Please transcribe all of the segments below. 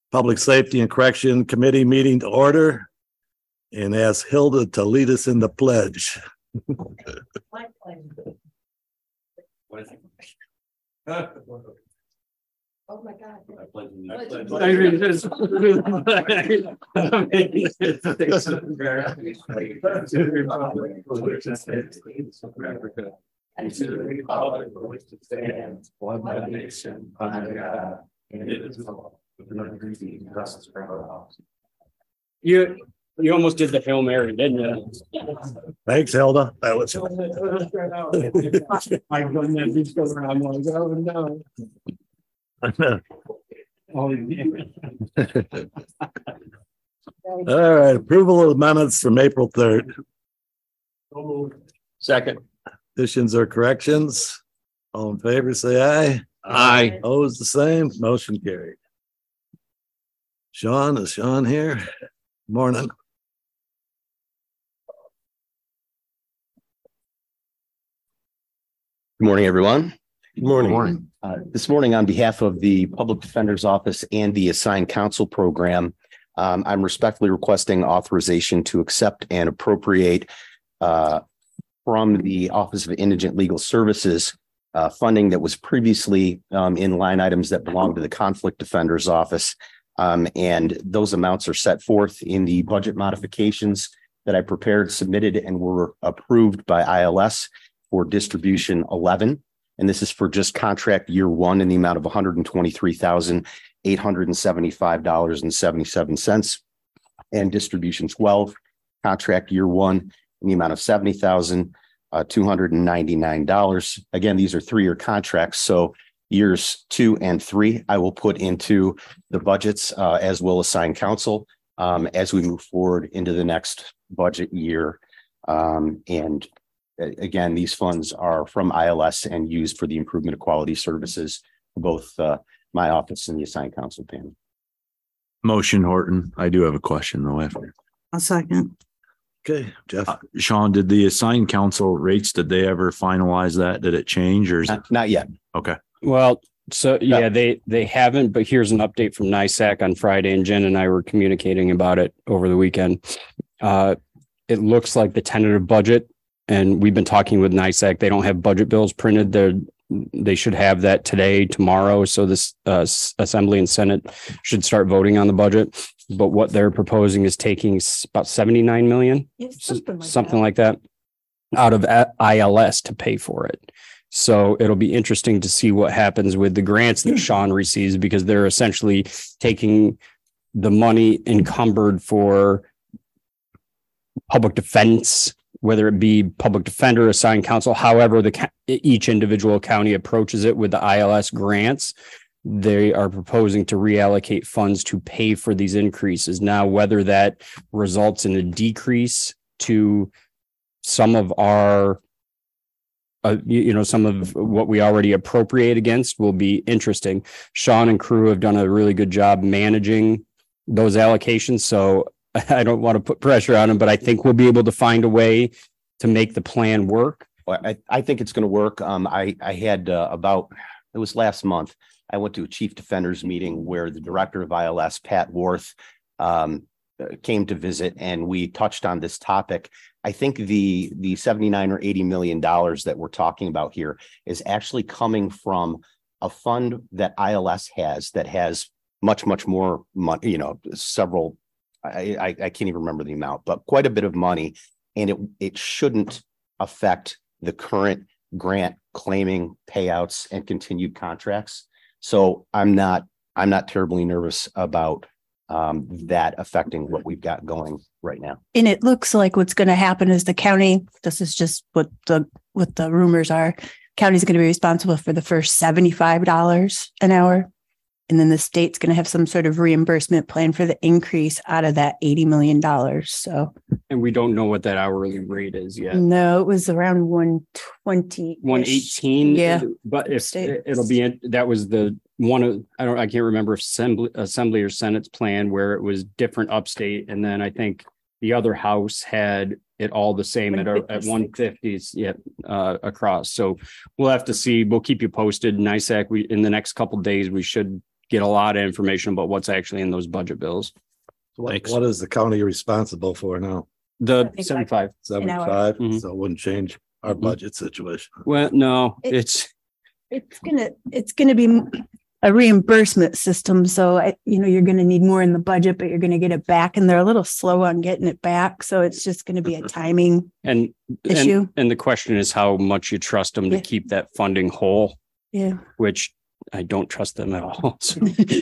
Public Safety and Correction Committee meeting to order and ask Hilda to lead us in the pledge. Oh my God. You almost did the Hail Mary, didn't you? Thanks, Hilda. That was I've done that before. I'm like, oh no. Oh, all right. Approval of the minutes from April 3rd. Second. Additions or corrections? All in favor, say aye. Aye. Opposed, the same. Motion carried. Sean, is Sean here? Morning. Good morning, everyone. Good morning. This morning, on behalf of the Public Defender's Office and the Assigned Counsel Program, I'm respectfully requesting authorization to accept and appropriate from the Office of Indigent Legal Services funding that was previously in line items that belong to the Conflict Defender's Office. And those amounts are set forth in the budget modifications that I prepared, submitted, and were approved by ILS for distribution 11. And this is for just contract year one in the amount of $123,875.77, and distribution 12, contract year one in the amount of $70,299. Again, these are 3-year contracts. So years 2 and 3, I will put into the budgets as will assign counsel as we move forward into the next budget year. And again, these funds are from ILS and used for the improvement of quality services for both my office and the assigned counsel panel. Motion, Horton. I do have a question though after. A second. Okay, Jeff. Sean, did the assigned counsel rates, did they ever finalize that? Did it change or is it? Not yet. Okay. well, so yeah, they haven't, but here's an update from NISAC on Friday, and Jen and I were communicating about it over the weekend. It looks like the tentative budget, and we've been talking with NISAC. They don't have budget bills printed. They should have that today, tomorrow. So this Assembly and Senate should start voting on the budget. But what they're proposing is taking about 79 million, something like that, out of ILS to pay for it. So it'll be interesting to see what happens with the grants that Sean receives, because they're essentially taking the money encumbered for public defense, whether it be public defender, assigned counsel, however each individual county approaches it with the ILS grants. They are proposing to reallocate funds to pay for these increases. Now, whether that results in a decrease to some of our, some of what we already appropriate against will be interesting. Sean and crew have done a really good job managing those allocations. So I don't want to put pressure on them, but I think we'll be able to find a way to make the plan work. Well, I think it's going to work. I had it was last month, I went to a chief defenders meeting where the director of ILS, Pat Worth, came to visit, and we touched on this topic. I think the 79 or 80 million dollars that we're talking about here is actually coming from a fund that ILS has that has much more money, several, I can't even remember the amount, but quite a bit of money. And it shouldn't affect the current grant claiming payouts and continued contracts. So I'm not terribly nervous about that affecting what we've got going right now. And it looks like what's going to happen is the county, this is just what the rumors are, county's going to be responsible for the first $75 an hour. And then the state's going to have some sort of reimbursement plan for the increase out of that $80 million. So, And we don't know what that hourly rate is yet. no, it was around 120, 118. Yeah. But if it'll be, that was the one of, I can't remember if Assembly or Senate's plan where it was different upstate. And then I think the other house had it all the same at 150s across. So we'll have to see. We'll keep you posted. NISAC, in the next couple of days, we should get a lot of information about what's actually in those budget bills. What is the county responsible for now? The think 75. 75, Mhm. so it wouldn't change our Mhm. budget situation. Well, no, It's gonna be a reimbursement system. So you're gonna need more in the budget, but you're gonna get it back, and they're a little slow on getting it back. So it's just gonna be a timing and issue. And the question is how much you trust them to Yeah. keep that funding whole, Yeah. which I don't trust them at all. So,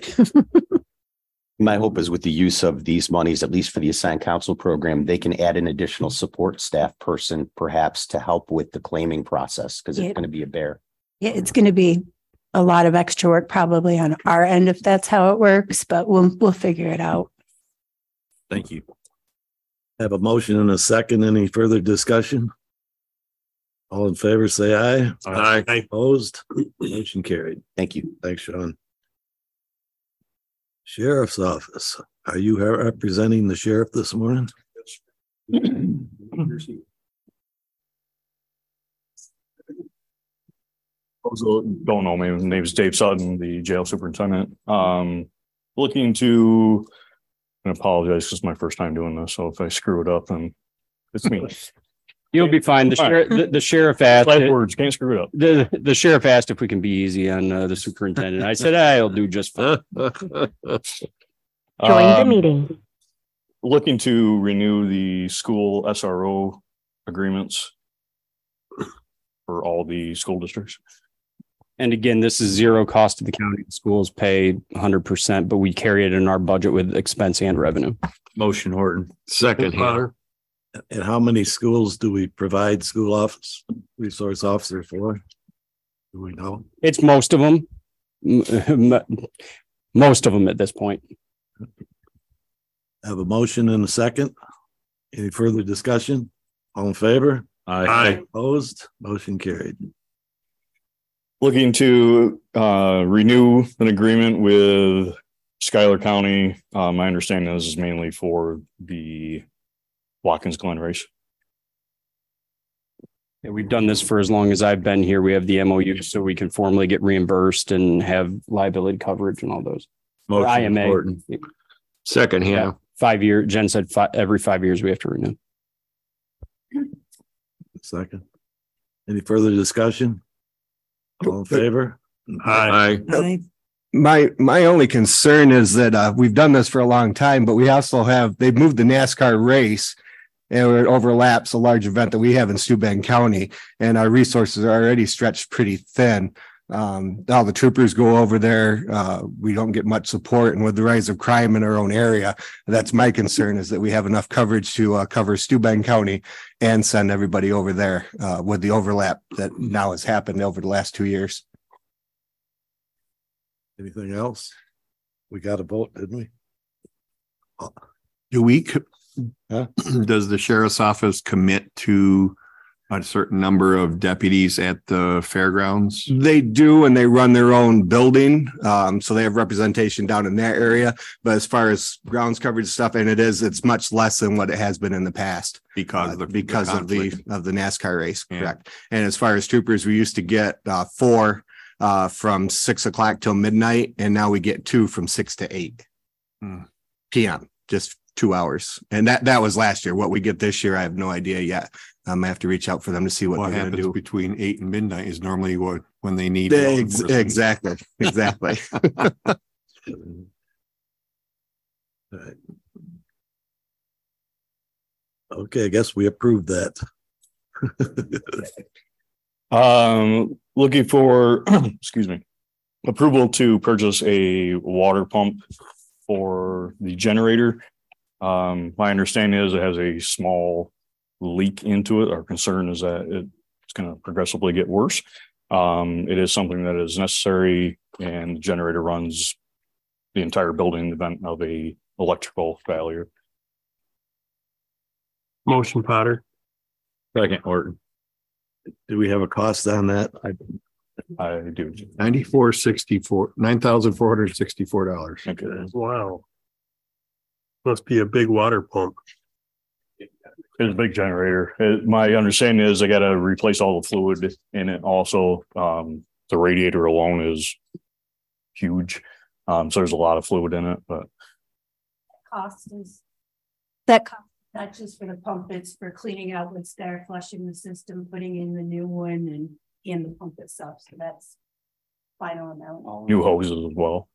My hope is with the use of these monies, at least for the assigned council program, they can add an additional support staff person perhaps to help with the claiming process because Yeah. it's going to be a bear. Yeah, it's gonna be a lot of extra work probably on our end if that's how it works, but we'll figure it out. Thank you. Have a motion and a second. Any further discussion? All in favor, say aye. Aye. Opposed? Motion carried. Thank you. Thanks, Sean. Sheriff's Office, are you representing the sheriff this morning? Those who don't know me, my name is Dave Sutton, the jail superintendent. Looking to, and apologize, because it's my first time doing this, so if I screw it up, then it's me. you'll be fine. The All right. sheriff, the sheriff asked, Last words, can't screw it up. the sheriff asked if we can be easy on the superintendent. I said, I'll do just fine. Join the meeting. Looking to renew the school SRO agreements for all the school districts. And again, this is zero cost to the county. The schools pay 100%, but we carry it in our budget with expense and revenue. Motion Horton. Second. And how many schools do we provide school office, resource officer for? Do we know? It's most of them. Most of them at this point. Have a motion and a second. Any further discussion? All in favor? Aye. Opposed? Motion carried. Looking to renew an agreement with Schuyler County. My understanding is mainly for the Watkins Glen race. Yeah, we've done this for as long as I've been here. We have the MOU so we can formally get reimbursed and have liability coverage and all those. Or Motion IMA. Horton. Second. Yeah. 5 year. Jen said every 5 years we have to renew. Second. Any further discussion? All in favor? Aye. My only concern is that we've done this for a long time, but we also they've moved the NASCAR race and it overlaps a large event that we have in Steuben County, and our resources are already stretched pretty thin. All the troopers go over there. We don't get much support, and with the rise of crime in our own area, that's my concern, is that we have enough coverage to cover Steuben County and send everybody over there with the overlap that now has happened over the last 2 years. Anything else? We got a vote, didn't we? Do we, Huh? does the sheriff's office commit to a certain number of deputies at the fairgrounds? They do, and they run their own building. So they have representation down in that area. But as far as grounds coverage stuff, and it's much less than what it has been in the past Because of the of conflict. the NASCAR race. Yeah. Correct. And as far as troopers, we used to get 4 from 6 o'clock till midnight, and now we get 2 from 6 to 8 p.m. Just 2 hours. And that was last year. What we get this year, I have no idea yet. I have to reach out for them to see what they're going to happens do. between 8 and midnight is normally when they need. Exactly. All right. Okay, I guess we approved that. Looking for, excuse me, approval to purchase a water pump for the generator. My understanding is it has a small leak into it. Our concern is that it's going to progressively get worse. It is something that is necessary, and the generator runs the entire building in the event of a electrical failure. Motion, Potter. Second Horton. Do we have a cost on that? I do. $9,464. Okay. Wow. Must be a big water pump. It's a big generator. My understanding is I got to replace all the fluid in it. Also, the radiator alone is huge. So there's a lot of fluid in it, but Cost is that cost, not just for the pump, it's for cleaning out what's there, flushing the system, putting in the new one and the pump itself. So that's final amount. new hoses as well.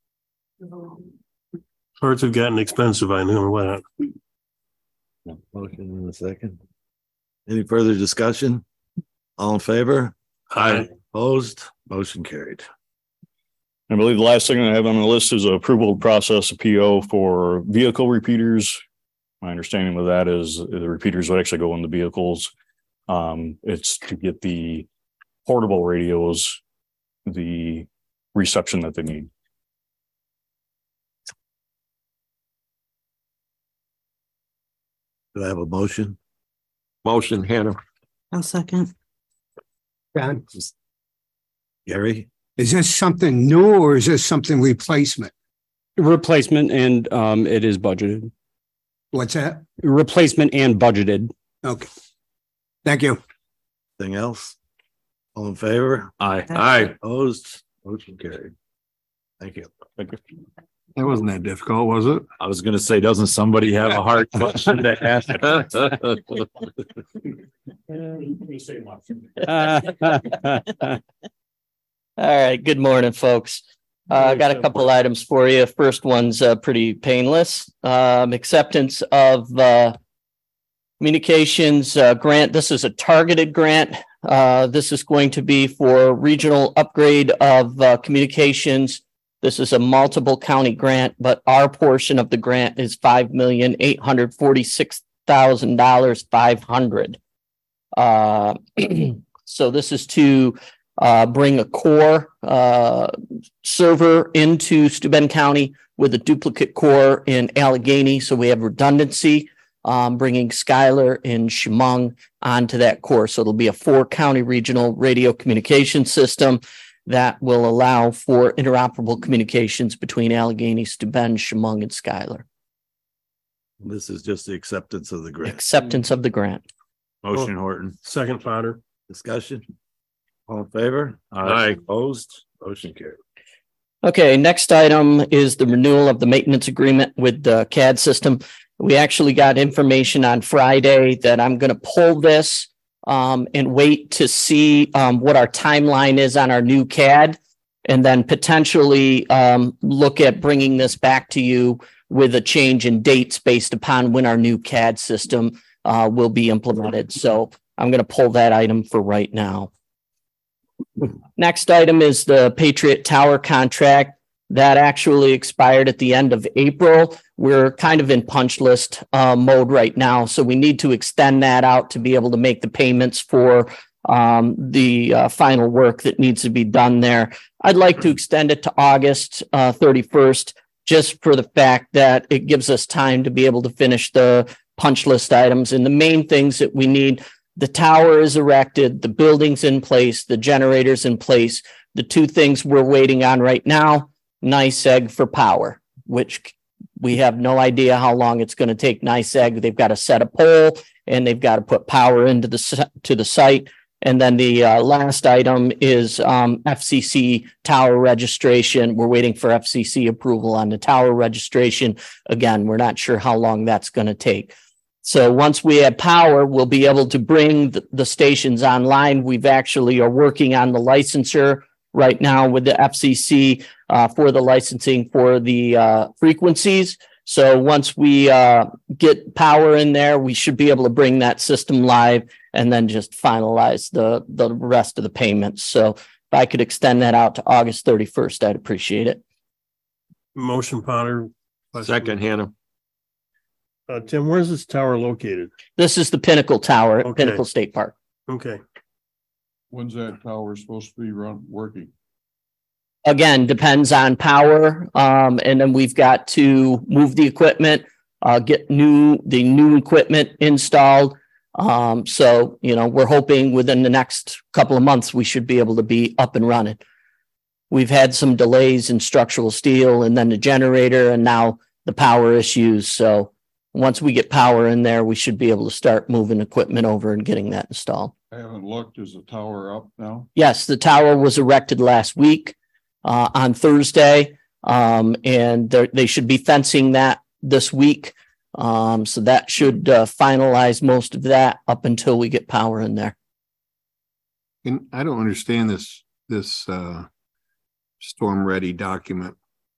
Parts have gotten expensive, I know that. Motion in a second. Any further discussion? All in favor? Aye. Opposed? Motion carried. I believe the last thing I have on the list is approval to process a PO for vehicle repeaters. My understanding of that is the repeaters would actually go in the vehicles. It's to get the portable radios, the reception that they need. Do I have a motion? Motion, Hannah. I'll second. John, Gary? Is this something new or is this something replacement? Replacement and it is budgeted. What's that? Replacement and budgeted. Okay. Thank you. Anything else? All in favor? Aye. Aye. Opposed? Motion carried. Thank you. Thank you. That wasn't that difficult, was it? I was gonna say, doesn't somebody have a hard question to ask? All right. Good morning, folks. I got a couple items for you. First one's pretty painless. Acceptance of communications grant. This is a targeted grant. This is going to be for regional upgrade of communications. This is a multiple county grant, but our portion of the grant is $5,846,500. So this is to bring a core server into Steuben County with a duplicate core in Allegheny. So we have redundancy, bringing Schuyler and Chemung onto that core. So it'll be a 4-county regional radio communication system that will allow for interoperable communications between Allegheny, Steuben, Chemung, and Schuyler. This is just the acceptance of the grant. Acceptance of the grant. Motion, Horton. Second, Potter. Discussion? All in favor? Aye. Opposed? Motion carried. Okay, next item is the renewal of the maintenance agreement with the CAD system. We actually got information on Friday that I'm going to pull this and wait to see what our timeline is on our new CAD, and then potentially look at bringing this back to you with a change in dates based upon when our new CAD system will be implemented. So I'm going to pull that item for right now. Next item is the Patriot Tower contract that actually expired at the end of April. We're kind of in punch list mode right now, so we need to extend that out to be able to make the payments for the final work that needs to be done there. I'd like to extend it to August 31st, just for the fact that it gives us time to be able to finish the punch list items. And the main things that we need: the tower is erected, the building's in place, the generator's in place. The two things we're waiting on right now: NYSEG for power, which we have no idea how long it's going to take NYSEG. They've got to set a pole and they've got to put power into the site. And then the last item is FCC tower registration. We're waiting for FCC approval on the tower registration. Again, we're not sure how long that's going to take. So once we have power, we'll be able to bring the stations online. We've actually are working on the licensure right now with the FCC for the licensing for the frequencies. So once we get power in there, we should be able to bring that system live and then just finalize the rest of the payments. So if I could extend that out to August 31st, I'd appreciate it. Motion, Potter. Second, Hannah. Tim, where's this tower located? This is the Pinnacle Tower at Okay. Pinnacle State Park. Okay. When's that tower supposed to be working? Again, depends on power. And then we've got to move the equipment, get the new equipment installed. So, we're hoping within the next couple of months, we should be able to be up and running. We've had some delays in structural steel and then the generator and now the power issues. So once we get power in there, we should be able to start moving equipment over and getting that installed. I haven't looked. Is the tower up now? Yes, the tower was erected last week on Thursday. And they should be fencing that this week. So that should finalize most of that up until we get power in there. And I don't understand this storm ready document.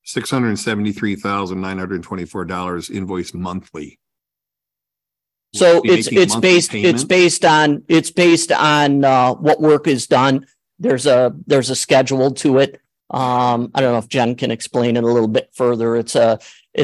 $673,924 invoice monthly. So Be it's making monthly based on what work is done. There's a schedule to it. I don't know if Jen can explain it a little bit further. It's a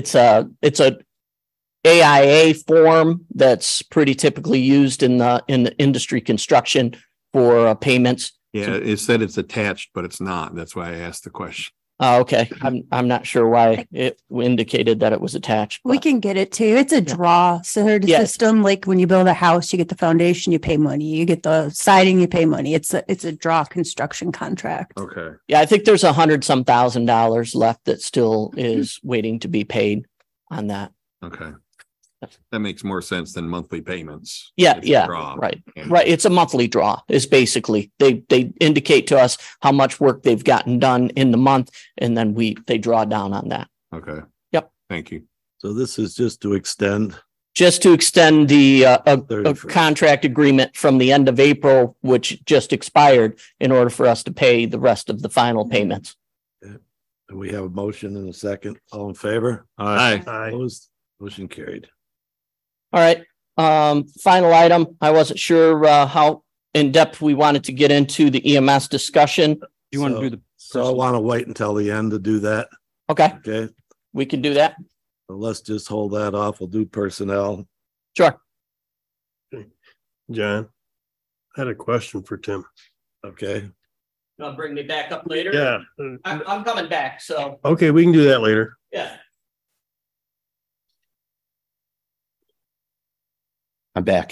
AIA form that's pretty typically used in the industry construction for payments. Yeah, it said it's attached, but it's not. That's why I asked the question. Okay, I'm not sure why it indicated that it was attached. We can get it too. It's a draw system. Like when you build a house, you get the foundation, you pay money. You get the siding, you pay money. It's a draw construction contract. Okay. Yeah, I think there's $100-some thousand left that still is waiting to be paid on that. Okay. That makes more sense than monthly payments. Yeah, It's a draw. right. It's a monthly draw. Is basically they indicate to us how much work they've gotten done in the month, and then they draw down on that. Okay. Yep. Thank you. So this is just to extend. The a 31st. contract agreement from the end of April, which just expired, in order for us to pay the rest of the final payments. We have a motion and a second. All in favor? Aye. Opposed? Motion carried. All right. Final item. I wasn't sure how in depth we wanted to get into the EMS discussion. You want to do the So I want to wait until the end to do that. Okay, Okay. we can do that. So let's just hold that off. We'll do personnel. Sure. John, I had a question for Tim. Okay. You want to bring me back up later? Yeah. I'm coming back. So Okay, we can do that later. yeah. I'm back.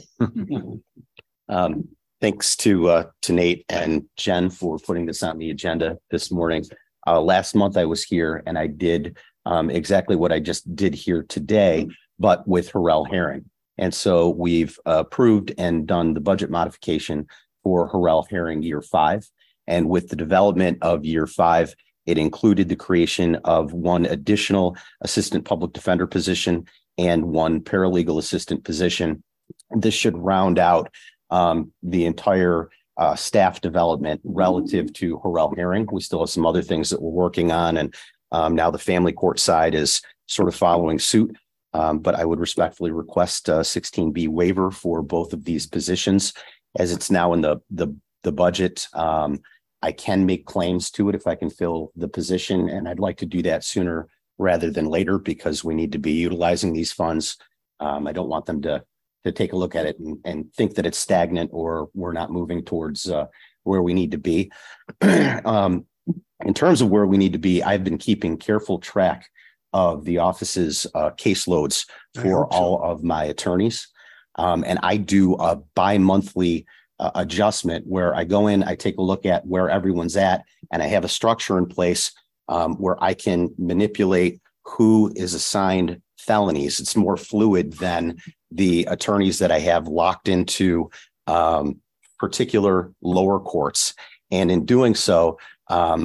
Thanks to Nate and Jen for putting this on the agenda this morning. Last month I was here and I did exactly what I just did here today, but with Harrell Herring. And so we've approved and done the budget modification for Harrell Herring year 5. And with the development of year 5, it included the creation of one additional assistant public defender position and one paralegal assistant position. This should round out the entire staff development relative to Harrell Herring. We still have some other things that we're working on, and now the family court side is sort of following suit. But I would respectfully request a 16B waiver for both of these positions, as it's now in the budget. I can make claims to it if I can fill the position, and I'd like to do that sooner rather than later because we need to be utilizing these funds. I don't want them to take a look at it and think that it's stagnant or we're not moving towards where we need to be. In terms of where we need to be, I've been keeping careful track of the office's caseloads for all of my attorneys. And I do a bi-monthly adjustment where I go in, I take a look at where everyone's at, and I have a structure in place where I can manipulate who is assigned felonies. It's more fluid than the attorneys that I have locked into particular lower courts. And in doing so, I'm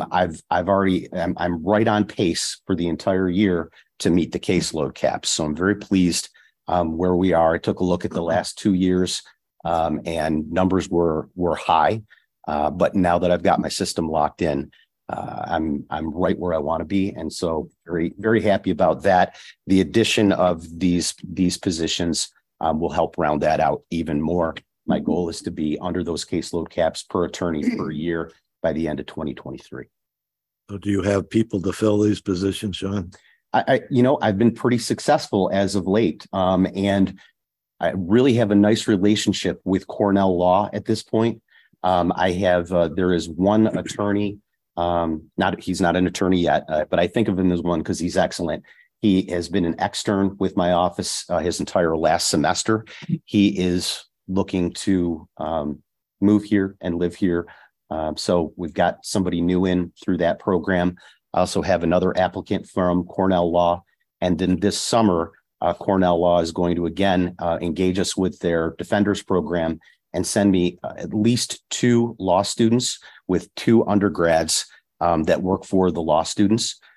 right on pace for the entire year to meet the caseload caps. So I'm very pleased where we are. I took a look at the last 2 years and numbers were high. But now that I've got my system locked in, I'm right where I want to be. And so very, very happy about that. The addition of these positions will help round that out even more. My goal is to be under those caseload caps per attorney per year by the end of 2023. So do you have people to fill these positions, Sean? I've been pretty successful as of late. And I really have a nice relationship with Cornell Law at this point. There is one attorney, he's not an attorney yet, but I think of him as one because he's excellent. He has been an extern with my office his entire last semester. He is looking to move here and live here. So we've got somebody new in through that program. I also have another applicant from Cornell Law. And then this summer, Cornell Law is going to again engage us with their defenders program and send me at least 2 law students with 2 undergrads that work for the law students.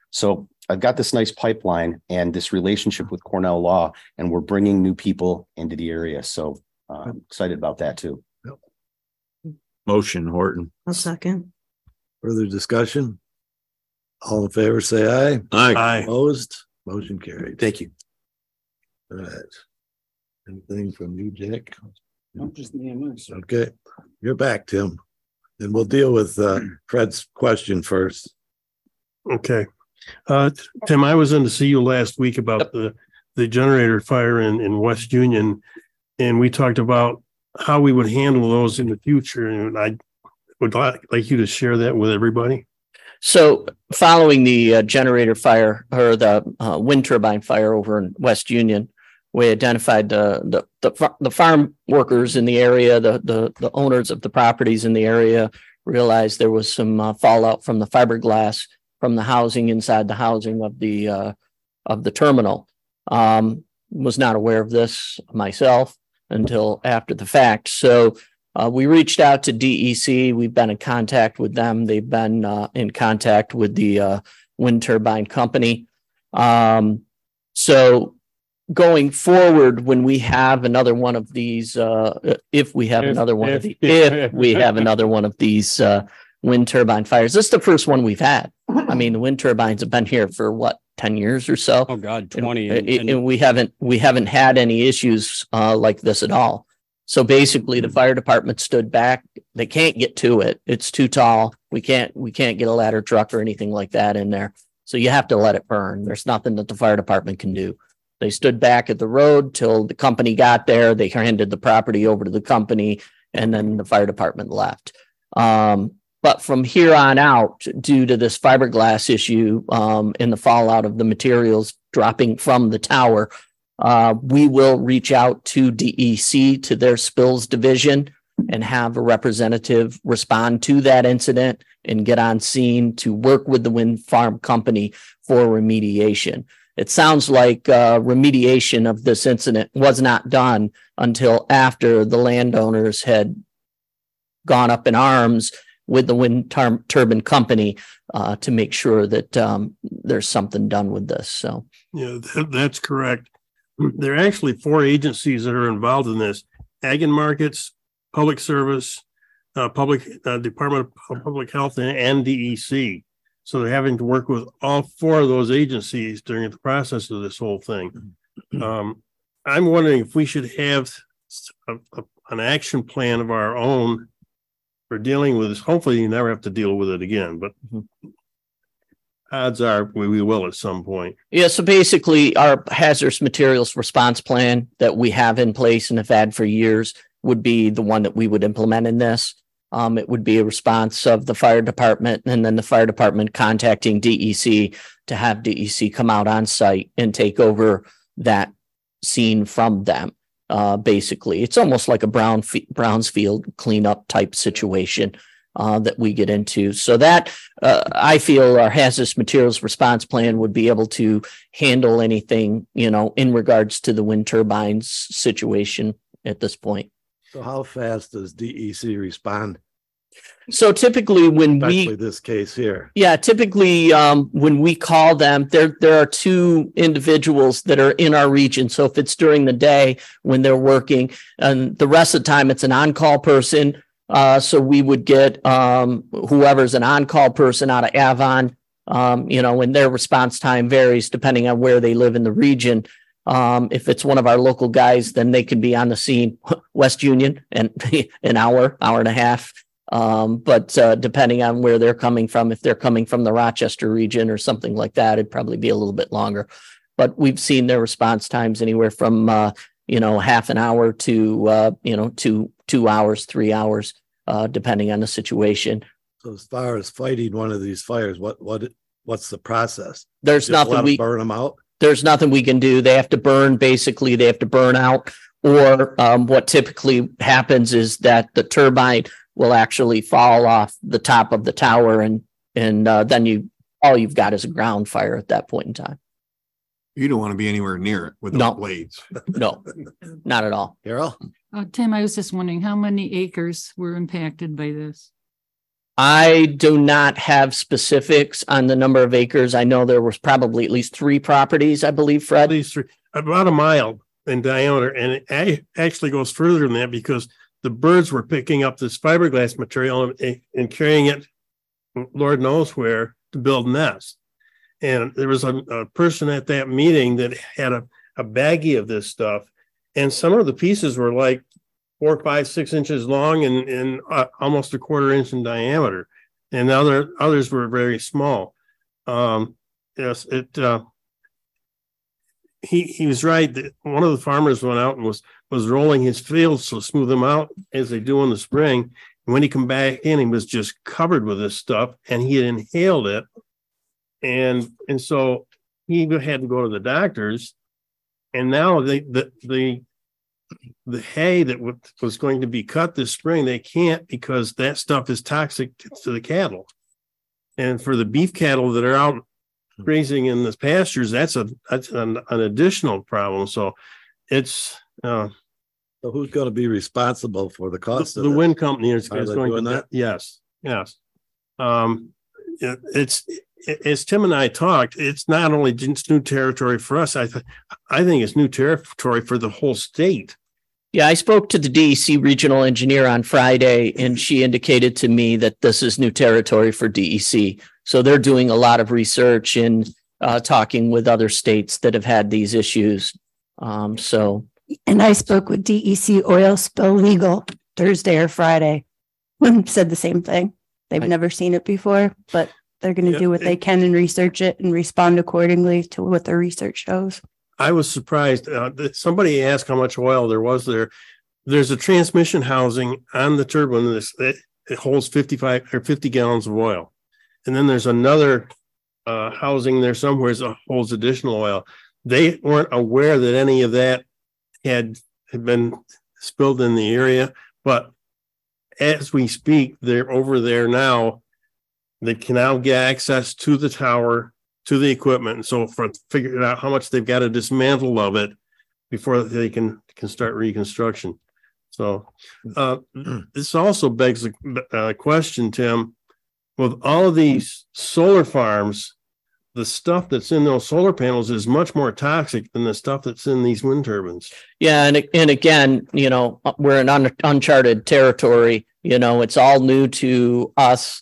So I've got this nice pipeline and this relationship with Cornell Law, and we're bringing new people into the area. So I'm excited about that too. Motion, Horton. I'll second. Further discussion? All in favor, say aye. Aye. Opposed? Motion carried. Thank you. All right. Anything from you, Jack? I'm just me and myself. Okay, you're back, Tim. And we'll deal with Fred's question first. Okay. Tim, I was in to see you last week about the generator fire in West Union, and we talked about how we would handle those in the future. And I would like you to share that with everybody. So following the generator fire or the wind turbine fire over in West Union, we identified the farm workers in the area, the owners of the properties in the area realized there was some fallout from the fiberglass from the housing inside the housing of the terminal. Was not aware of this myself until after the fact. So we reached out to DEC. We've been in contact with them. They've been in contact with the wind turbine company. So going forward, when we have another one of these, if we have another one of these wind turbine fires, this is the first one we've had. I mean, the wind turbines have been here for what, 10 years or so? Oh God, 20. And we haven't had any issues like this at all. So basically the fire department stood back. They can't get to it. It's too tall. We can't get a ladder truck or anything like that in there. So you have to let it burn. There's nothing that the fire department can do. They stood back at the road till the company got there. They handed the property over to the company, and then the fire department left. But from here on out, due to this fiberglass issue and the fallout of the materials dropping from the tower, we will reach out to DEC, to their spills division, and have a representative respond to that incident and get on scene to work with the wind farm company for remediation. It sounds like remediation of this incident was not done until after the landowners had gone up in arms with the wind turbine company to make sure that there's something done with this. So, yeah, that's correct. There are actually 4 agencies that are involved in this: Ag and Markets, Public Service, Department of Public Health, and DEC. So they're having to work with all 4 of those agencies during the process of this whole thing. I'm wondering if we should have an action plan of our own for dealing with this. Hopefully you never have to deal with it again, but odds are we will at some point. Yeah, so basically our hazardous materials response plan that we have in place and have had for years would be the one that we would implement in this. It would be a response of the fire department and then the fire department contacting DEC to have DEC come out on site and take over that scene from them. Basically, it's almost like a Brownsfield cleanup type situation that we get into. So that I feel our hazardous materials response plan would be able to handle anything, in regards to the wind turbines situation at this point. So how fast does DEC respond? So typically when Especially this case here. Yeah, typically when we call them, there are 2 individuals that are in our region. So if it's during the day when they're working, and the rest of the time it's an on-call person. So we would get whoever's an on-call person out of Avon, and their response time varies depending on where they live in the region. If it's one of our local guys, then they can be on the scene, West Union, and an hour and a half. But depending on where they're coming from, if they're coming from the Rochester region or something like that, it'd probably be a little bit longer. But we've seen their response times anywhere from, half an hour to, 2 hours, 3 hours, depending on the situation. So as far as fighting one of these fires, what's the process? There's nothing we burn them out. There's nothing we can do. They have to burn, basically, they have to burn out. Or what typically happens is that the turbine will actually fall off the top of the tower, and then all you've got is a ground fire at that point in time. You don't want to be anywhere near it with those blades. No, not at all. Carol? Tim, I was just wondering how many acres were impacted by this? I do not have specifics on the number of acres. I know there was probably at least 3 properties, I believe, Fred. These 3, about a mile in diameter, and it actually goes further than that because the birds were picking up this fiberglass material and carrying it, Lord knows where, to build nests. And there was a person at that meeting that had a baggie of this stuff, and some of the pieces were like 4, 5, 6 inches long and almost a 1/4 inch in diameter, and others were very small. Yes, he was right that one of the farmers went out and was rolling his fields to smooth them out as they do in the spring. And when he come back in, he was just covered with this stuff, and he had inhaled it, and so he had to go to the doctors. And now the hay that was going to be cut this spring, they can't because that stuff is toxic to the cattle. And for the beef cattle that are out grazing in the pastures, that's an additional problem. So it's So who's going to be responsible for the cost of the it? wind company is Are they going doing to that? Yes. It's as Tim and I talked, it's not only just new territory for us. I think it's new territory for the whole state. Yeah, I spoke to the DEC regional engineer on Friday, and she indicated to me that this is new territory for DEC. So they're doing a lot of research and talking with other states that have had these issues. And I spoke with DEC Oil Spill Legal Thursday or Friday. Said the same thing. They've never seen it before, but they're going to do what they can and research it and respond accordingly to what the research shows. I was surprised that somebody asked how much oil there was there. There's a transmission housing on the turbine that it holds 55 or 50 gallons of oil. And then there's another housing there somewhere that holds additional oil. They weren't aware that any of that had been spilled in the area. But as we speak, they're over there now. They can now get access to the tower, to the equipment, and so for figuring out how much they've got to dismantle of it before they can start reconstruction. So this also begs a question, Tim. With all of these solar farms, the stuff that's in those solar panels is much more toxic than the stuff that's in these wind turbines. Yeah, and again, we're in uncharted territory. It's all new to us.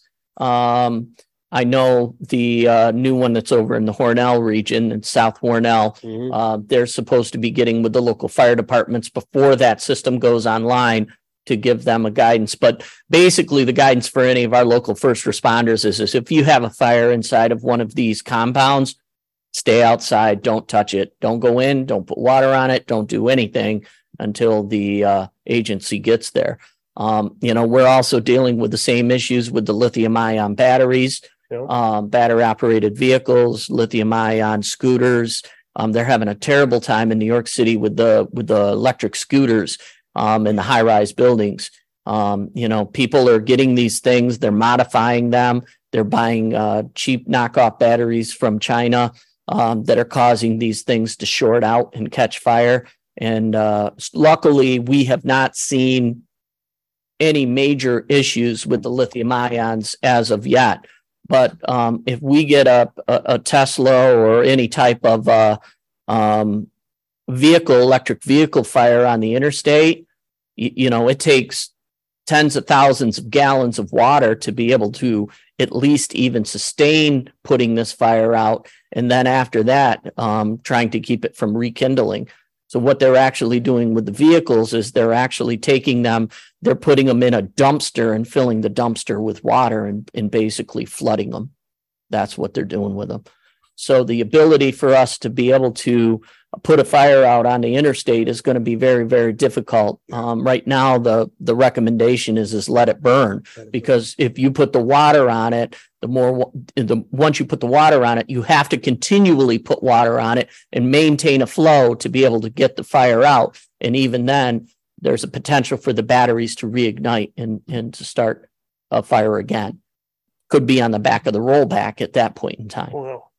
I know the new one that's over in the Hornell region in South Hornell, they're supposed to be getting with the local fire departments before that system goes online to give them a guidance. But basically the guidance for any of our local first responders is if you have a fire inside of one of these compounds, stay outside, don't touch it, don't go in, don't put water on it, don't do anything until the agency gets there. We're also dealing with the same issues with the lithium ion batteries, battery operated vehicles, lithium ion scooters. They're having a terrible time in New York City with the electric scooters in the high rise buildings. People are getting these things, they're modifying them. They're buying cheap knockoff batteries from China that are causing these things to short out and catch fire. And luckily, we have not seen any major issues with the lithium ions as of yet. But if we get a Tesla or any type of electric vehicle fire on the interstate, it takes tens of thousands of gallons of water to be able to at least even sustain putting this fire out. And then after that, trying to keep it from rekindling. So what they're actually doing with the vehicles is they're actually taking them, they're putting them in a dumpster and filling the dumpster with water and basically flooding them. That's what they're doing with them. So the ability for us to be able to put a fire out on the interstate is going to be very, very difficult. Right now, the recommendation is let it burn, because if you put the water on it, once you put the water on it, you have to continually put water on it and maintain a flow to be able to get the fire out. And even then, there's a potential for the batteries to reignite and to start a fire again. Could be on the back of the rollback at that point in time. Wow.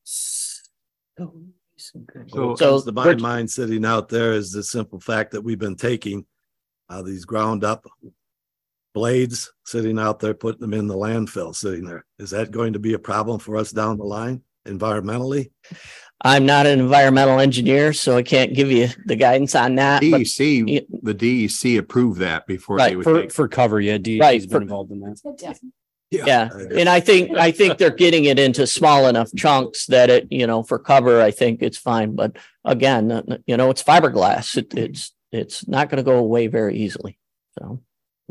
So my mind sitting out there is the simple fact that we've been taking these ground up blades sitting out there, putting them in the landfill sitting there. Is that going to be a problem for us down the line environmentally? I'm not an environmental engineer, so I can't give you the guidance on that. but- DEC, the DEC approved that before Right, they would For, take. for cover, yeah, DEC's Right, been for- involved in that. Yeah, and I think they're getting it into small enough chunks that it, for cover, I think it's fine. But again, it's fiberglass. It's not going to go away very easily. So,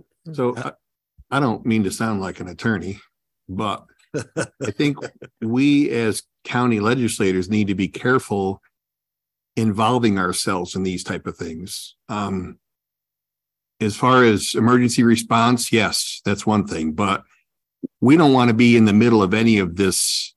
I don't mean to sound like an attorney, but I think we as county legislators need to be careful involving ourselves in these type of things. As far as emergency response, yes, that's one thing, but we don't want to be in the middle of any of this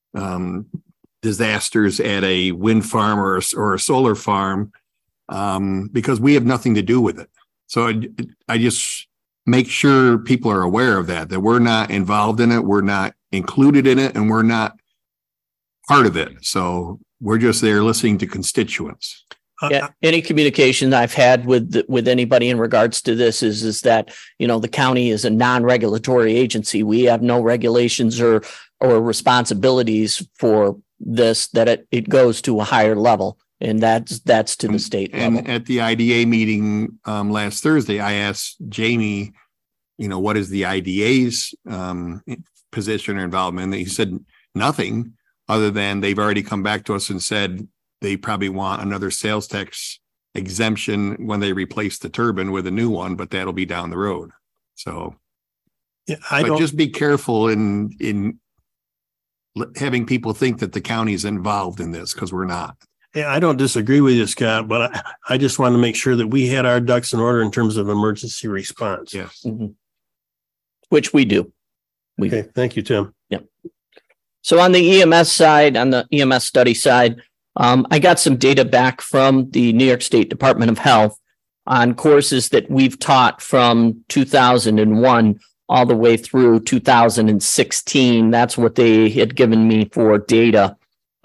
disasters at a wind farm or a solar farm because we have nothing to do with it. So I just make sure people are aware of that we're not involved in it, we're not included in it, and we're not part of it. So we're just there listening to constituents. yeah, any communication I've had with anybody in regards to this is that, the county is a non-regulatory agency. We have no regulations or responsibilities for this, that it goes to a higher level. And that's to the state level. And at the IDA meeting last Thursday, I asked Jamie, what is the IDA's position or involvement? And he said nothing other than they've already come back to us and said they probably want another sales tax exemption when they replace the turbine with a new one, but that'll be down the road. So but just be careful in having people think that the county is involved in this, because we're not. Yeah, I don't disagree with you, Scott, but I just want to make sure that we had our ducks in order in terms of emergency response. Yes. Mm-hmm. Which we do. Okay. Thank you, Tim. Yeah. So on the EMS side, on the EMS study side, I got some data back from the New York State Department of Health on courses that we've taught from 2001 all the way through 2016. That's what they had given me for data.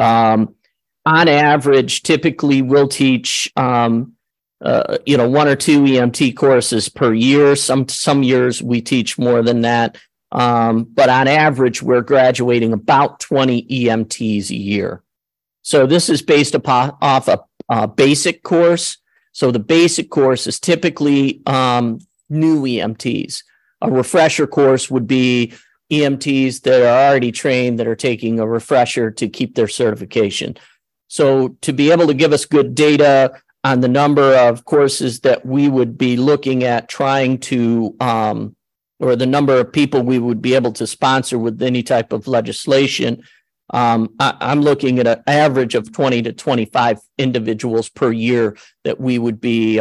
On average, typically we'll teach, 1 or 2 EMT courses per year. Some years we teach more than that. But on average, we're graduating about 20 EMTs a year. So this is based off a basic course. So the basic course is typically new EMTs. A refresher course would be EMTs that are already trained that are taking a refresher to keep their certification. So to be able to give us good data on the number of courses that we would be looking at trying to, or the number of people we would be able to sponsor with any type of legislation, I'm looking at an average of 20 to 25 individuals per year that we would be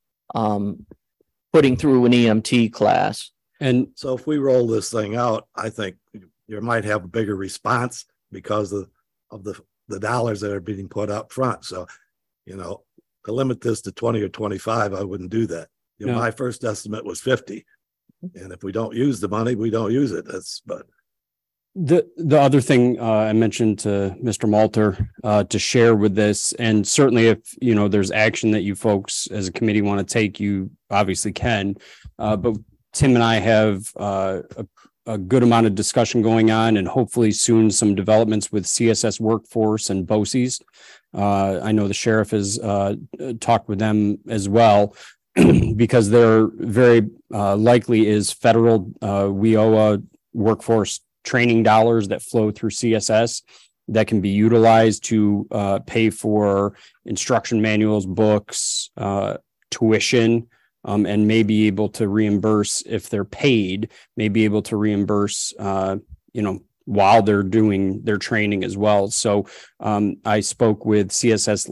putting through an EMT class. And so if we roll this thing out, I think you might have a bigger response because of the dollars that are being put up front. So, to limit this to 20 or 25, I wouldn't do that. No. My first estimate was 50. And if we don't use the money, we don't use it. But the other thing I mentioned to Mr. Malter to share with this, and certainly if there's action that you folks as a committee want to take, you obviously can. But Tim and I have a good amount of discussion going on, and hopefully soon some developments with CSS Workforce and BOCES. I know the sheriff has talked with them as well, because there very likely is federal WIOA workforce training dollars that flow through CSS that can be utilized to pay for instruction manuals, books, tuition, and may be able to reimburse if they're paid, may be able to reimburse, while they're doing their training as well. So I spoke with CSS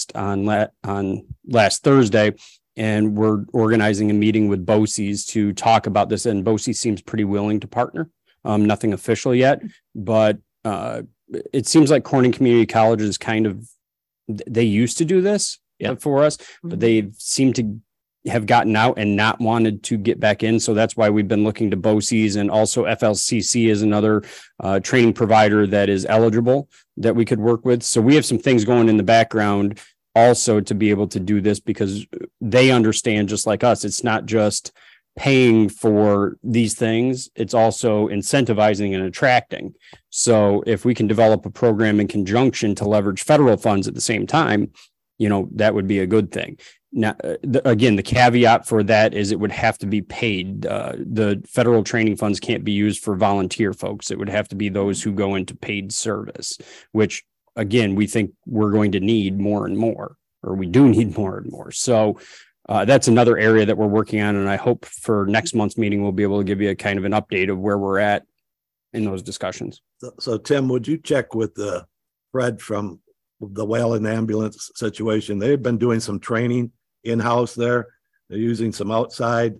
on last Thursday, and we're organizing a meeting with BOCES to talk about this. And BOCES seems pretty willing to partner. Nothing official yet, but it seems like Corning Community College is they used to do this for us, but they seem to have gotten out and not wanted to get back in. So that's why we've been looking to BOCES, and also FLCC is another training provider that is eligible that we could work with. So we have some things going in the background also to be able to do this, because they understand, just like us, it's not just paying for these things, it's also incentivizing and attracting. So if we can develop a program in conjunction to leverage federal funds at the same time, that would be a good thing. Now, again, the caveat for that is it would have to be paid. The federal training funds can't be used for volunteer folks. It would have to be those who go into paid service, which again, we think we're going to need more and more, or we do need more and more. So that's another area that we're working on. And I hope for next month's meeting, we'll be able to give you a kind of an update of where we're at in those discussions. So Tim, would you check with Fred from the Wayland ambulance situation? They've been doing some training in-house there. They're using some outside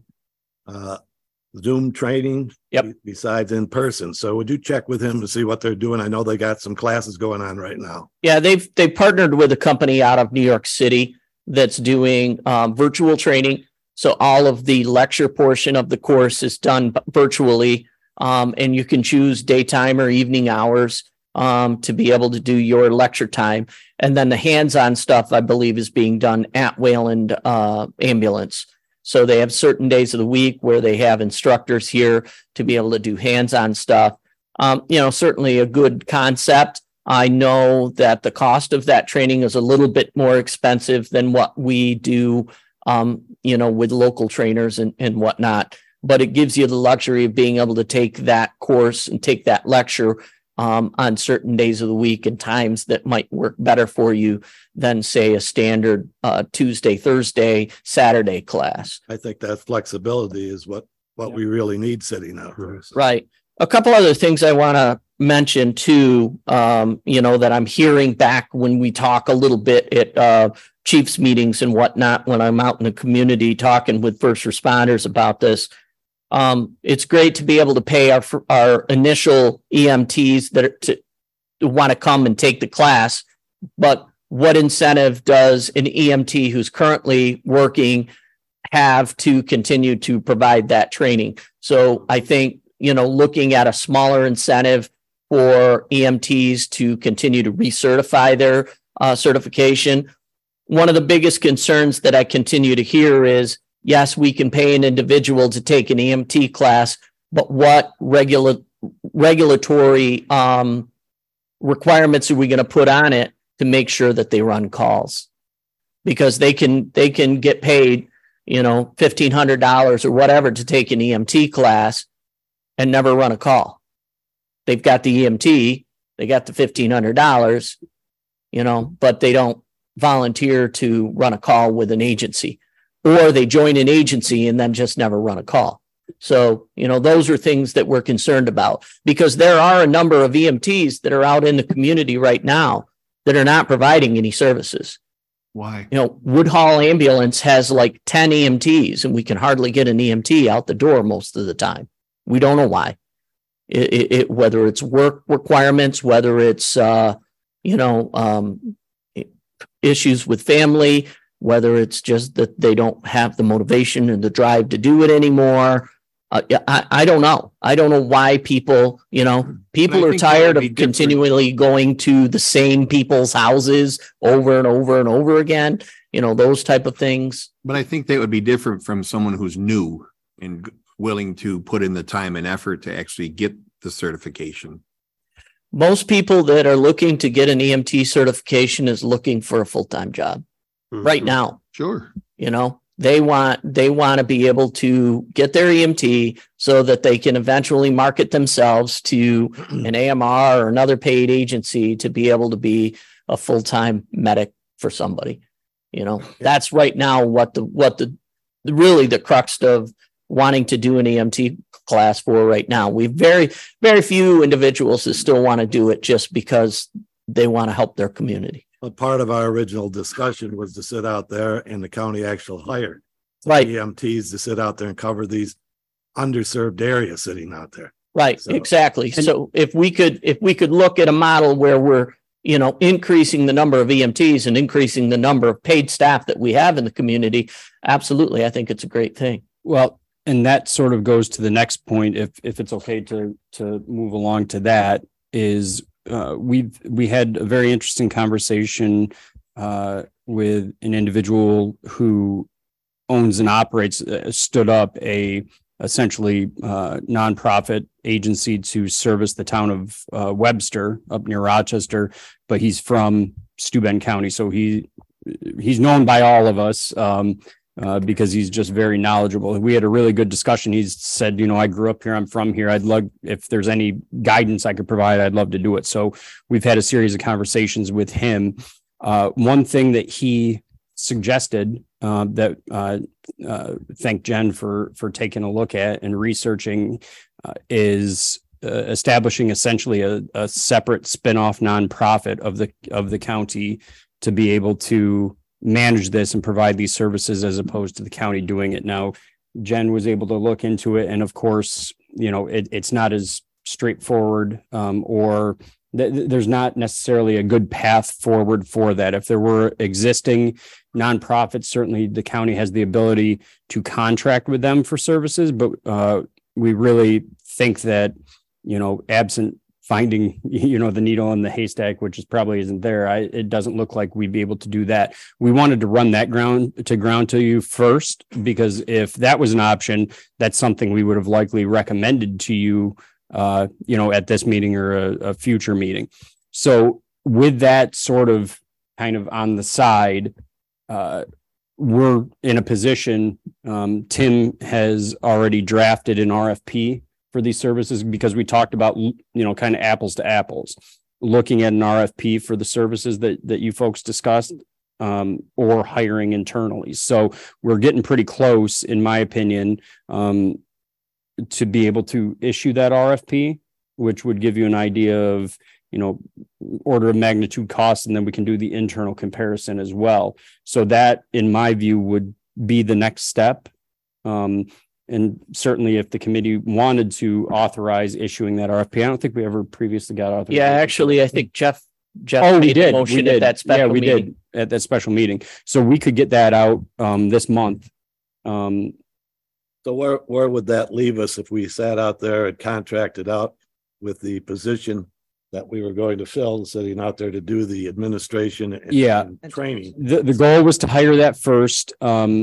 Zoom training besides in person. So would you check with him to see what they're doing? I know they got some classes going on right now. Yeah, they've partnered with a company out of New York City that's doing virtual training. So all of the lecture portion of the course is done virtually, and you can choose daytime or evening hours to be able to do your lecture time. And then the hands-on stuff, I believe, is being done at Wayland Ambulance. So they have certain days of the week where they have instructors here to be able to do hands-on stuff. Certainly a good concept. I know that the cost of that training is a little bit more expensive than what we do, with local trainers and whatnot. But it gives you the luxury of being able to take that course and take that lecture on certain days of the week and times that might work better for you than, say, a standard Tuesday, Thursday, Saturday class. I think that flexibility is what we really need sitting out here. Right. A couple other things I want to mention too, that I'm hearing back when we talk a little bit at chiefs meetings and whatnot, when I'm out in the community talking with first responders about this. It's great to be able to pay our initial EMTs that want to come and take the class, but what incentive does an EMT who's currently working have to continue to provide that training? So I think, looking at a smaller incentive for EMTs to continue to recertify their certification. One of the biggest concerns that I continue to hear is, yes, we can pay an individual to take an EMT class, but what regulatory requirements are we going to put on it to make sure that they run calls? Because they can get paid, $1,500 or whatever to take an EMT class and never run a call. They've got the EMT, they got the $1,500, but they don't volunteer to run a call with an agency. Or they join an agency and then just never run a call. So, those are things that we're concerned about, because there are a number of EMTs that are out in the community right now that are not providing any services. Why? Woodhall Ambulance has like 10 EMTs and we can hardly get an EMT out the door most of the time. We don't know why. Whether it's work requirements, whether it's, issues with family, whether it's just that they don't have the motivation and the drive to do it anymore. I don't know. I don't know why people are tired of continually going to the same people's houses over and over and over again, those type of things. But I think that would be different from someone who's new and willing to put in the time and effort to actually get the certification. Most people that are looking to get an EMT certification is looking for a full-time job. Right now. Sure. They want to be able to get their EMT so that they can eventually market themselves to an AMR or another paid agency to be able to be a full-time medic for somebody. That's right now what the really the crux of wanting to do an EMT class for right now. We've very, very few individuals that still want to do it just because they want to help their community. But part of our original discussion was to sit out there and the county actually hired EMTs to sit out there and cover these underserved areas sitting out there. Right. So, exactly. So if we could look at a model where we're, increasing the number of EMTs and increasing the number of paid staff that we have in the community, absolutely. I think it's a great thing. Well, and that sort of goes to the next point, if it's okay to move along to that, is we had a very interesting conversation with an individual who owns and operates, stood up a essentially nonprofit agency to service the town of Webster up near Rochester, but he's from Steuben County. So he's known by all of us because he's just very knowledgeable. We had a really good discussion. He's said, I grew up here, I'm from here. I'd love, if there's any guidance I could provide, I'd love to do it. So we've had a series of conversations with him. One thing that he suggested thank Jen for taking a look at and researching is establishing essentially a separate spinoff nonprofit of the county to be able to manage this and provide these services as opposed to the county doing it. Now, Jen was able to look into it, and of course, it's not as straightforward or there's not necessarily a good path forward for that. If there were existing nonprofits, certainly the county has the ability to contract with them for services, but we really think that, absent finding, the needle in the haystack, which is probably isn't there, it doesn't look like we'd be able to do that. We wanted to run that ground to you first, because if that was an option, that's something we would have likely recommended to you at this meeting or a future meeting. So with that sort of kind of on the side, we're in a position, Tim has already drafted an RFP for these services, because we talked about, kind of apples to apples, looking at an RFP for the services that you folks discussed, or hiring internally. So we're getting pretty close, in my opinion, to be able to issue that RFP, which would give you an idea of, order of magnitude costs, and then we can do the internal comparison as well. So that, in my view, would be the next step. And certainly if the committee wanted to authorize issuing that RFP, I don't think we ever previously got authorized. Yeah, actually, I think Jeff we made did. a motion We did. at that special we meeting. did at that special meeting. So we could get that out this month. So where would that leave us if we sat out there and contracted out with the position that we were going to fill, and sitting out there to do the administration and training? The goal was to hire that first.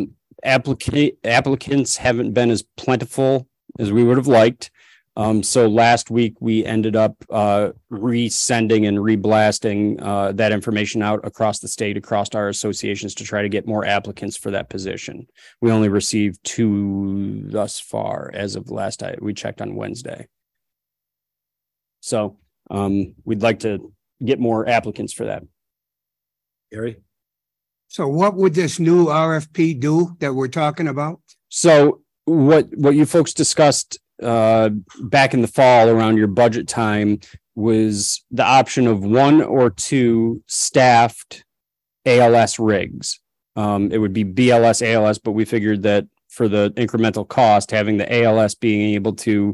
Applicants haven't been as plentiful as we would have liked. So last week we ended up resending and reblasting that information out across the state, across our associations, to try to get more applicants for that position. We only received 2 thus far as of last we checked on Wednesday. So we'd like to get more applicants for that. Gary? So what would this new RFP do that we're talking about? So what you folks discussed back in the fall around your budget time was the option of 1 or 2 staffed ALS rigs. It would be BLS, ALS, but we figured that for the incremental cost, having the ALS being able to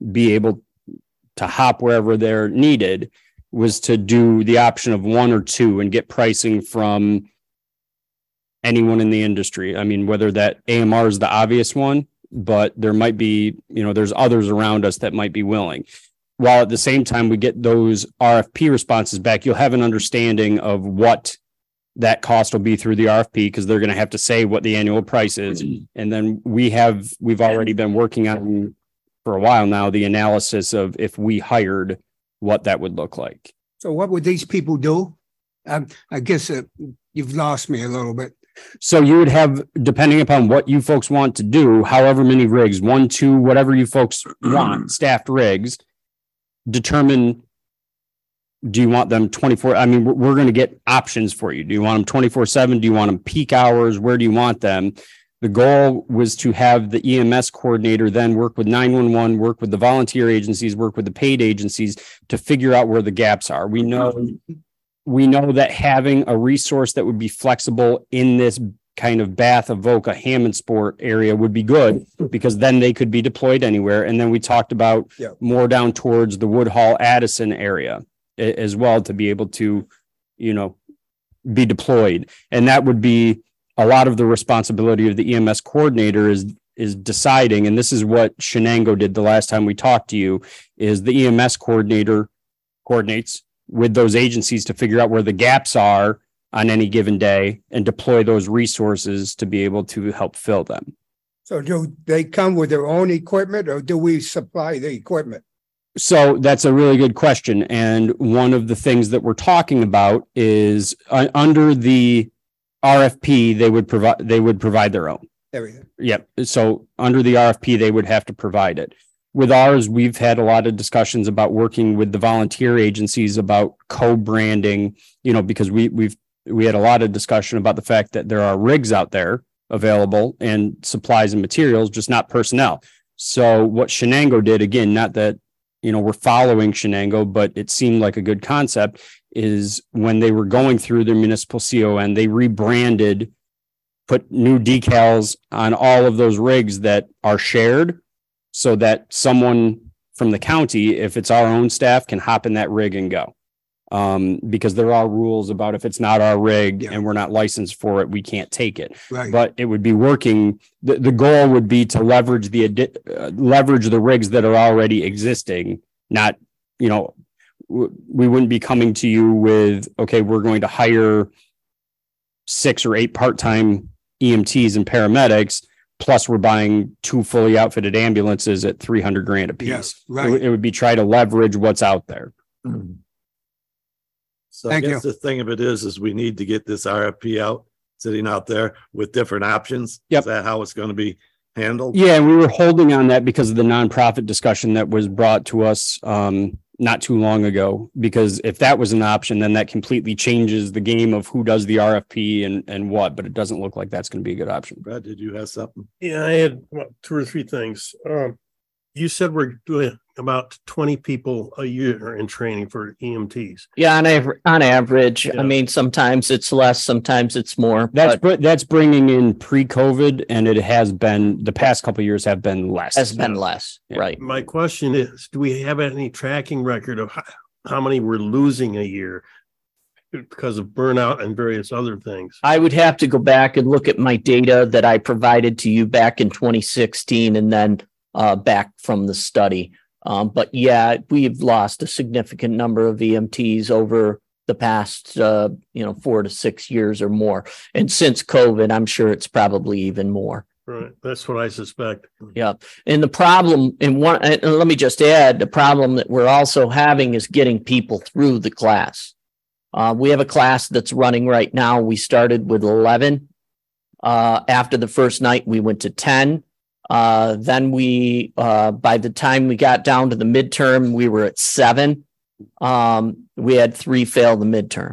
hop wherever they're needed was to do the option of 1 or 2 and get pricing from anyone in the industry. I mean, whether that AMR is the obvious one, but there might be, there's others around us that might be willing. While at the same time we get those RFP responses back, you'll have an understanding of what that cost will be through the RFP, because they're going to have to say what the annual price is. And then we've already been working on for a while now the analysis of if we hired, what that would look like. So what would these people do? I guess you've lost me a little bit. So you would have, depending upon what you folks want to do, however many rigs, 1, 2, whatever you folks want, staffed rigs, determine, do you want them 24? I mean, we're going to get options for you. Do you want them 24/7? Do you want them peak hours? Where do you want them? The goal was to have the EMS coordinator then work with 911, work with the volunteer agencies, work with the paid agencies to figure out where the gaps are. We know that having a resource that would be flexible in this kind of Bath, Avoca, Hammondsport area would be good, because then they could be deployed anywhere. And then we talked about more down towards the Woodhall, Addison area as well, to be able to, be deployed. And that would be a lot of the responsibility of the EMS coordinator is deciding. And this is what Shenango did the last time we talked to you, is the EMS coordinator coordinates with those agencies to figure out where the gaps are on any given day and deploy those resources to be able to help fill them. So do they come with their own equipment or do we supply the equipment? So that's a really good question. And one of the things that we're talking about is under the RFP, they would provide their own. Everything. Yep. So under the RFP, they would have to provide it. With ours, we've had a lot of discussions about working with the volunteer agencies about co-branding, because we had a lot of discussion about the fact that there are rigs out there available and supplies and materials, just not personnel. So what Shenango did, again, not that, we're following Shenango, but it seemed like a good concept, is when they were going through their municipal CON, they rebranded, put new decals on all of those rigs that are shared so that someone from the county, if it's our own staff, can hop in that rig and go. Because there are rules about if it's not our rig and we're not licensed for it, we can't take it. Right. But it would be working. The goal would be to leverage the rigs that are already existing. Not, we wouldn't be coming to you with, okay, we're going to hire 6 or 8 part-time EMTs and paramedics. Plus, we're buying 2 fully outfitted ambulances at $300,000 a piece. Yes, right. It would be try to leverage what's out there. So I guess the thing of it is we need to get this RFP out, sitting out there with different options. Yep. Is that how it's going to be handled? Yeah, and we were holding on that because of the nonprofit discussion that was brought to us not too long ago. Because if that was an option, then that completely changes the game of who does the RFP and what. But it doesn't look like that's going to be a good option. Brad, did you have something? Yeah, I had 2 or 3 things. You said we're doing about 20 people a year in training for EMTs. Yeah, on average. Yeah. I mean, sometimes it's less, sometimes it's more. That's bringing in pre-COVID, and it has been the past couple of years have been less. Has been less, Yeah. right? My question is, do we have any tracking record of how many we're losing a year because of burnout and various other things? I would have to go back and look at my data that I provided to you back in 2016 and then back from the study. But yeah, we've lost a significant number of EMTs over the past, 4 to 6 years or more. And since COVID, I'm sure it's probably even more. Right. That's what I suspect. Yeah. And the problem and let me just add, the problem that we're also having is getting people through the class. We have a class that's running right now. We started with 11. After the first night, we went to 10. Then we, by the time we got down to the midterm, we were at 7. We had 3 fail the midterm.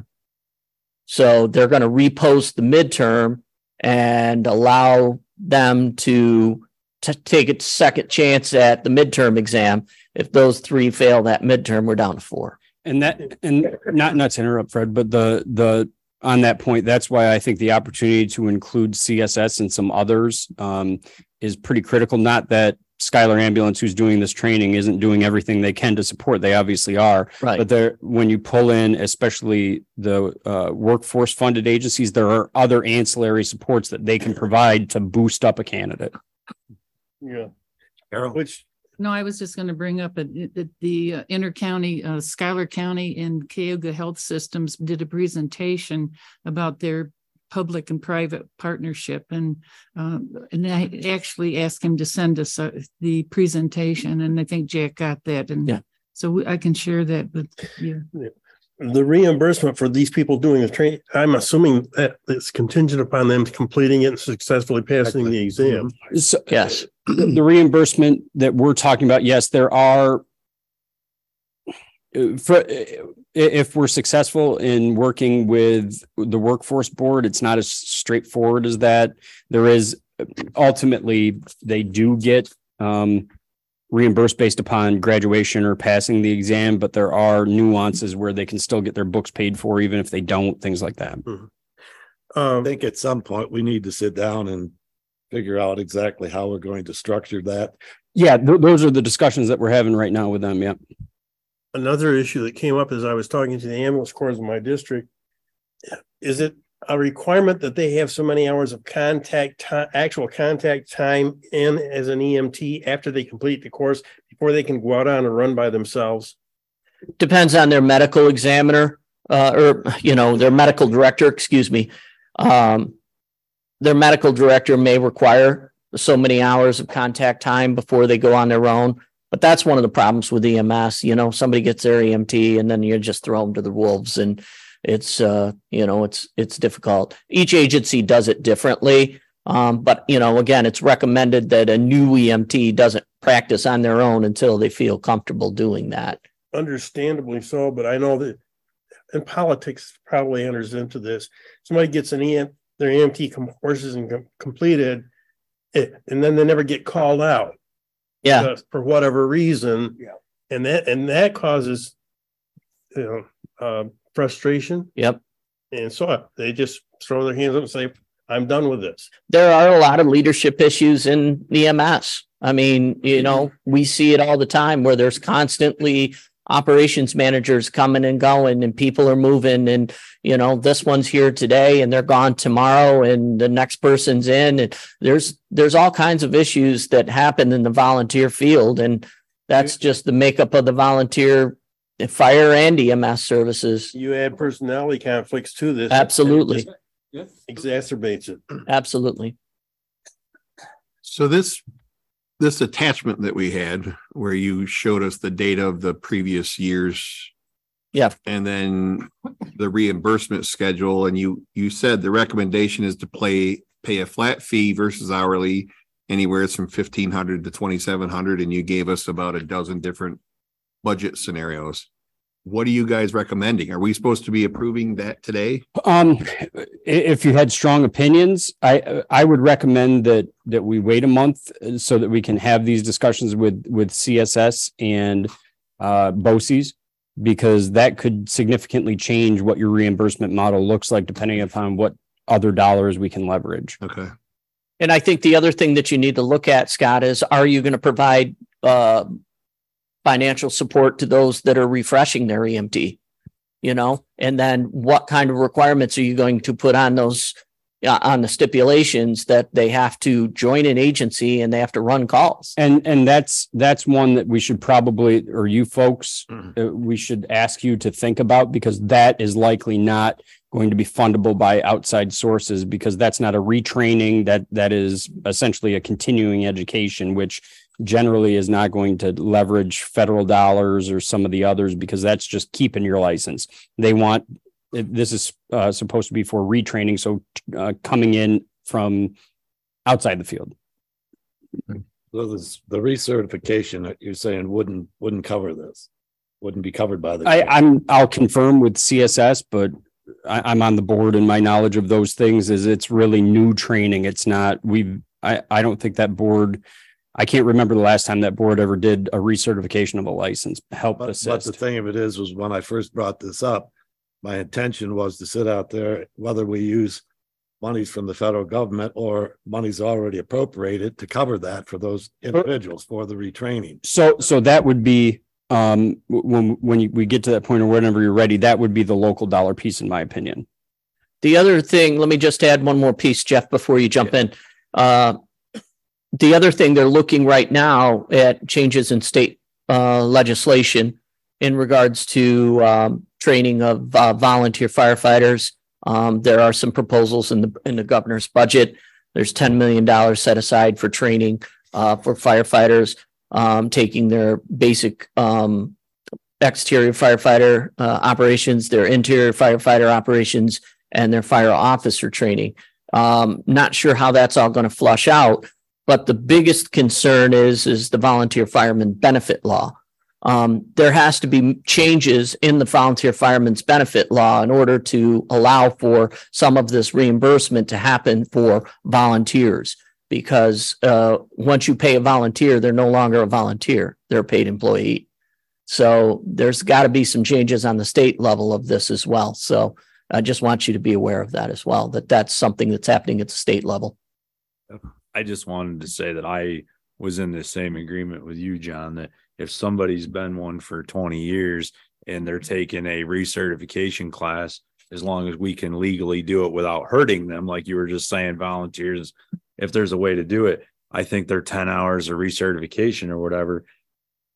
So they're going to repost the midterm and allow them to take a second chance at the midterm exam. If those 3 fail that midterm, we're down to 4. And not to interrupt, Fred, but the on that point, that's why I think the opportunity to include CSS and some others is pretty critical. Not that Skylar Ambulance, who's doing this training, isn't doing everything they can to support. They obviously are. Right. But when you pull in, especially the workforce funded agencies, there are other ancillary supports that they can provide to boost up a candidate. Yeah. Carol? No, I was just going to bring up the intercounty, Schuyler County and Cayuga Health Systems did a presentation about their public and private partnership, and I actually asked him to send us the presentation, and I think Jack got that, and yeah, so I can share that with you. Yeah. The reimbursement for these people doing the training, I'm assuming that it's contingent upon them completing it and successfully passing the exam. So, yes. The reimbursement that we're talking about, yes, there are. If we're successful in working with the workforce board, it's not as straightforward as that. There is ultimately they do get reimbursed based upon graduation or passing the exam, but there are nuances where they can still get their books paid for even if they don't, things like that. I think at some point we need to sit down and figure out exactly how we're going to structure that. Yeah, those are the discussions that we're having right now with them. Yeah. Another issue that came up as I was talking to the ambulance corps in my district, is it a requirement that they have so many hours of actual contact time in as an EMT after they complete the course before they can go out on a run by themselves? Depends on their medical examiner. their medical director, excuse me. Their medical director may require so many hours of contact time before they go on their own. But that's one of the problems with EMS. Somebody gets their EMT and then you just throw them to the wolves, and it's difficult. Each agency does it differently. But again, it's recommended that a new EMT doesn't practice on their own until they feel comfortable doing that. Understandably so, but I know that, and politics probably enters into this. Somebody gets their EMT courses and completed, and then they never get called out. Yeah, for whatever reason. Yeah. And that causes frustration. Yep. And so they just throw their hands up and say, I'm done with this. There are a lot of leadership issues in EMS. I mean, we see it all the time where there's constantly operations managers coming and going, and people are moving, and this one's here today and they're gone tomorrow, and the next person's in, and there's all kinds of issues that happen in the volunteer field, and that's just the makeup of the volunteer fire and EMS services. You add personality conflicts to this. Absolutely. Exacerbates it. Absolutely. So this attachment that we had where you showed us the data of the previous years. Yeah. And then the reimbursement schedule. And you said the recommendation is to pay a flat fee versus hourly, anywhere from $1,500 to $2,700. And you gave us about a dozen different budget scenarios. What are you guys recommending? Are we supposed to be approving that today? If you had strong opinions, I would recommend that we wait a month so that we can have these discussions with CSS and BOCES, because that could significantly change what your reimbursement model looks like depending upon what other dollars we can leverage. Okay. And I think the other thing that you need to look at, Scott, is are you going to provide financial support to those that are refreshing their EMT, and then what kind of requirements are you going to put on those, on the stipulations that they have to join an agency and they have to run calls. And that's one that we should probably, or you folks, we should ask you to think about, because that is likely not going to be fundable by outside sources, because that's not a retraining, that is essentially a continuing education, which generally is not going to leverage federal dollars or some of the others, because that's just keeping your license. They want, this is supposed to be for retraining, so coming in from outside the field. So this, the recertification that you're saying wouldn't cover this, wouldn't be covered by the. I'll confirm with CSS, but I'm on the board, and my knowledge of those things is it's really new training. It's not, I don't think that board, I can't remember the last time that board ever did a recertification of a license. But the thing of it was when I first brought this up, my intention was to sit out there, whether we use monies from the federal government or monies already appropriated to cover that for those individuals for the retraining. So that would be when we get to that point, or whenever you're ready, that would be the local dollar piece, in my opinion. The other thing, let me just add one more piece, Jeff, before you jump in. The other thing, they're looking right now at changes in state legislation in regards to training of volunteer firefighters. There are some proposals in the governor's budget. There's $10 million set aside for training for firefighters, taking their basic exterior firefighter operations, their interior firefighter operations, and their fire officer training. Not sure how that's all going to flush out, but the biggest concern is the volunteer fireman benefit law. There has to be changes in the volunteer fireman's benefit law in order to allow for some of this reimbursement to happen for volunteers, because once you pay a volunteer, they're no longer a volunteer, they're a paid employee. So there's got to be some changes on the state level of this as well. So I just want you to be aware of that as well, that's something that's happening at the state level. I just wanted to say that I was in the same agreement with you, John, that if somebody's been one for 20 years and they're taking a recertification class, as long as we can legally do it without hurting them, like you were just saying, volunteers, if there's a way to do it, I think they're 10 hours of recertification or whatever.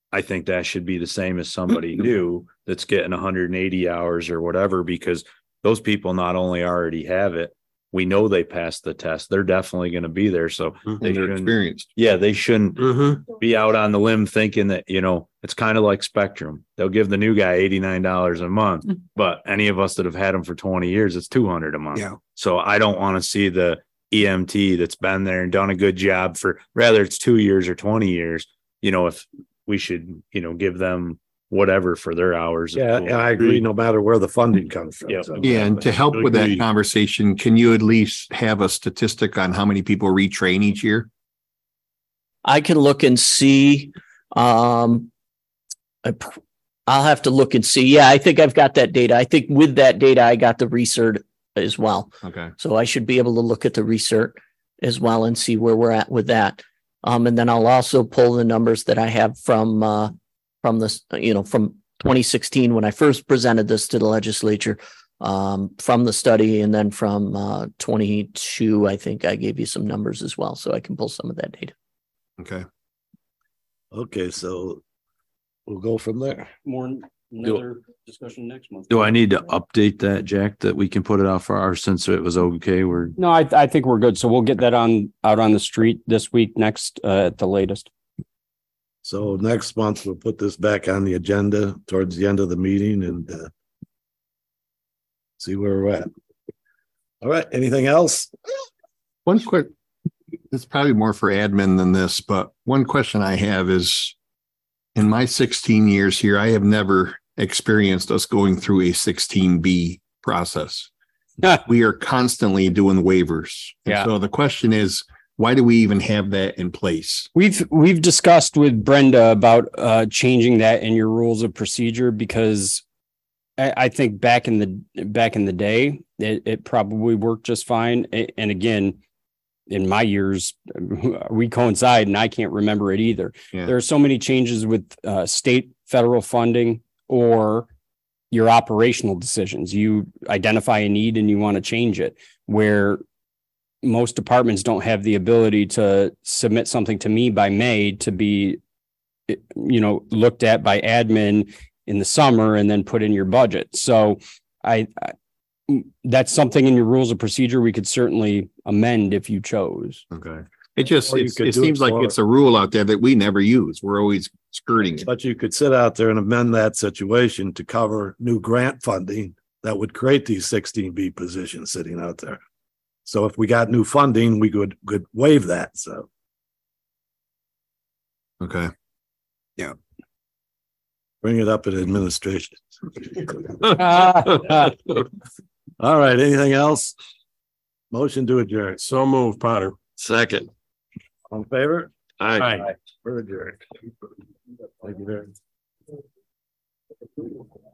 I think that should be the same as somebody new that's getting 180 hours or whatever, because those people not only already have it, we know they passed the test. They're definitely going to be there. So they They're shouldn't, experienced. yeah, they shouldn't Mm-hmm. be out on the limb thinking that, you know, it's kind of like Spectrum. They'll give the new guy $89 a month, but any of us that have had them for 20 years, it's $200 a month. Yeah. So I don't want to see the EMT that's been there and done a good job for, rather it's 2 years or 20 years, you know, if we should, you know, give them whatever for their hours. Yeah, and I agree, no matter where the funding comes from. Yeah. So- Yeah, and to help with that Agreed. conversation, can you at least have a statistic on how many people retrain each year? I can look and see. I'll have to look and see. Yeah, I think I've got that data. I think with that data, I got the recert as well. Okay. So I should be able to look at the recert as well and see where we're at with that. And then I'll also pull the numbers that I have from this, you know, from 2016 when I first presented this to the legislature, from the study, and then from 22, I think I gave you some numbers as well, so I can pull some of that data. Okay. Okay, so we'll go from there. More another discussion next month. Do I need to update that, Jack, that we can put it out for our, since it was okay? We're No, I think we're good. So we'll get that out on the street this week, next at the latest. So next month, we'll put this back on the agenda towards the end of the meeting and see where we're at. All right, anything else? One quick, it's probably more for admin than this, but one question I have is, in my 16 years here, I have never experienced us going through a 16B process. We are constantly doing waivers. And Yeah. so the question is, why do we even have that in place? We've discussed with Brenda about changing that in your rules of procedure, because I think back in the day, it probably worked just fine. And again, in my years, we coincide, and I can't remember it either. Yeah. There are so many changes with state, federal funding, or your operational decisions. You identify a need and you want to change it, where most departments don't have the ability to submit something to me by May to be, you know, looked at by admin in the summer and then put in your budget. So I that's something in your rules of procedure we could certainly amend if you chose. Okay. It just, Or you it could do it seems like for- it's a rule out there that we never use. We're always skirting it. But you could sit out there and amend that situation to cover new grant funding that would create these 16B positions sitting out there. So if we got new funding, we could waive that. So Okay. bring it up at administration. All right, anything else? Motion to adjourn. So move, Potter. second. On favor? Aye. We're adjourned. Thank you very much.